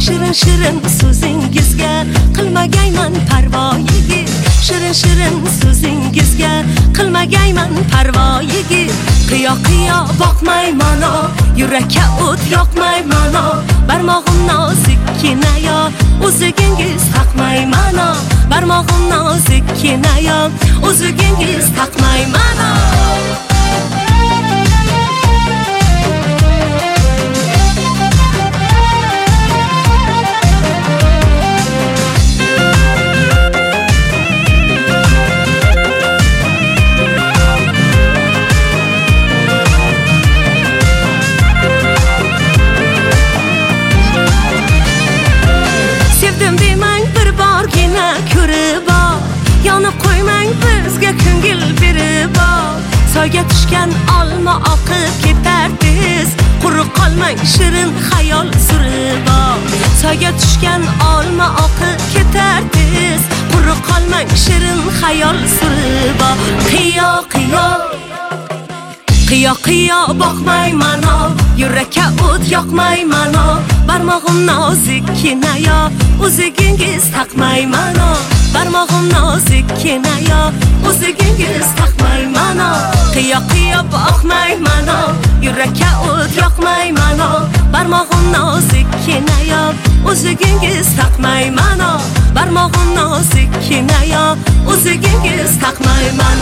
shirin shirin so'zingizga qilmagayman parvoyigi shirin shirin so'zingizga qilmagayman parvoyigi qiyo qiyo boqmayman yurakka o't yoqmayman barmog'im nozikkina yo o'zigingiz taqmayman barmog'im nozikkina yo o'zigingiz taqmayman Yonib qo'ymang bizga ko'ngil berib soyga tushgan olma oqib ketar tez quruq qolmang shirin xayol surib soyga tushgan olma oqib ketar tez quruq qolmang shirin xayol surib qiyo qiyo qiyo qiyo boqmayman yurakka o't yoqmayman barmog'im nozikkina yo o'zigingiz taqmayman barmog'im nozikkina yo o'zigingiz taqmayman qiyo qiyo boqmayman yurakka o't yoqmayman barmog'im nozikkina yo o'zigingiz taqmayman barmog'im nozikkina yo o'zigingiz taqmayman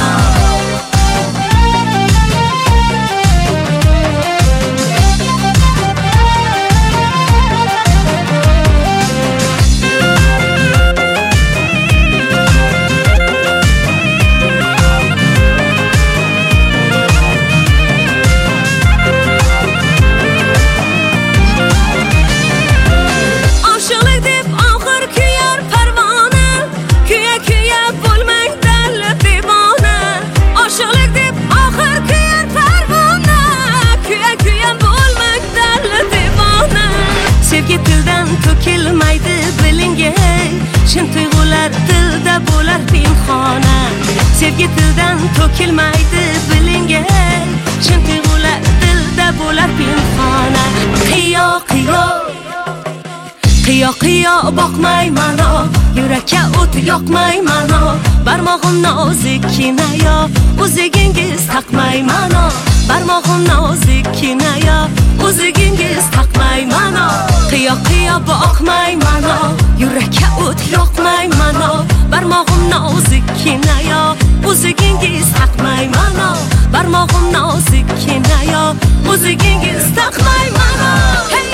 Tildan to'kilmaydi bilinga chin tuyg'ular dilda bo'lar pinxona sevgi tildan to'kilmaydi bilinga chin tuyg'ular dilda bo'lar pinxona qiyo qiyo qiyo qiyo boqmayman yurakka o't yoqmayman barmog'im nozikkina yo o'zigingiz taqmayman barmog'im nozikkina yo o'zigingiz taqmayman qiyo qiyo boqmayman yurakka o't yoqmayman barmog'im nozikkina yo o'zigingiz taqmayman barmog'im nozikkina yo o'zigingiz taqmayman